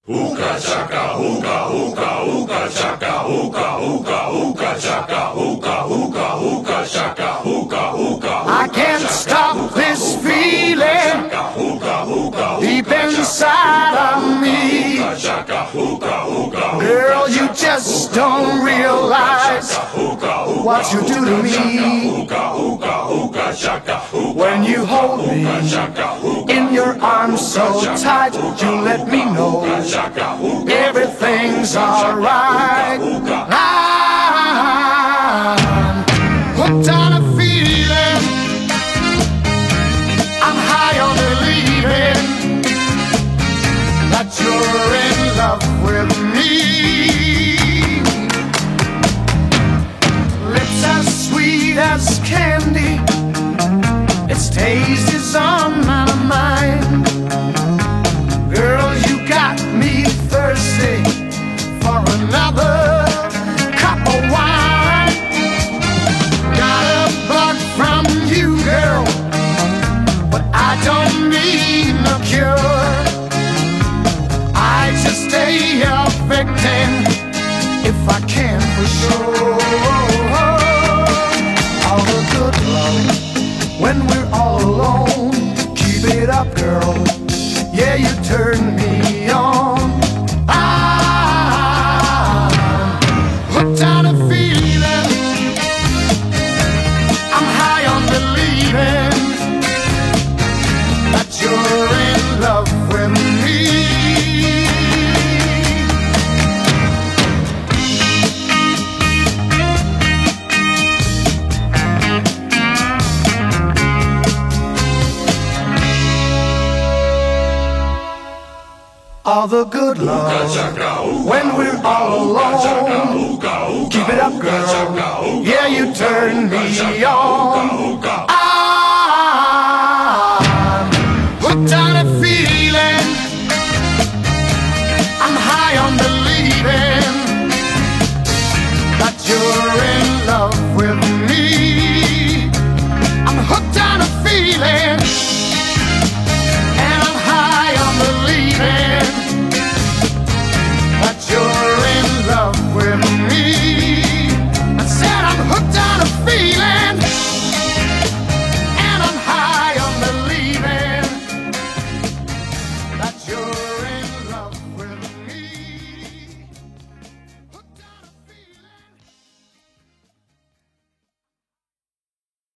Hookah chaka, hookah, hookah, hookah chaka, hookah, hookah, hookah chaka, hookah, hookah, hookah chaka, hookah, hookah. I can't stop this feeling deep inside of me. Girl, you just don't realize what you do to me. When you hold me in your arms so tight, you let me know everything's alright. I'm hooked on a feeling, I'm high on believing that you're in love with me. Lips as sweet as candy, its taste is on my mind. Girl, you got me thirsty for another cup of wine. Got a bug from you, girl, but I don't need no cure. I just stay a victim if I can for sure. All the good love when we're all alone. Keep it up, girl. Yeah, you turn me on. I'm hooked on a feeling, I'm high on believing that you're in love with me. All the good love when we're all alone. Keep it up, girl. Yeah, you turn me on. I'm hooked on a feeling,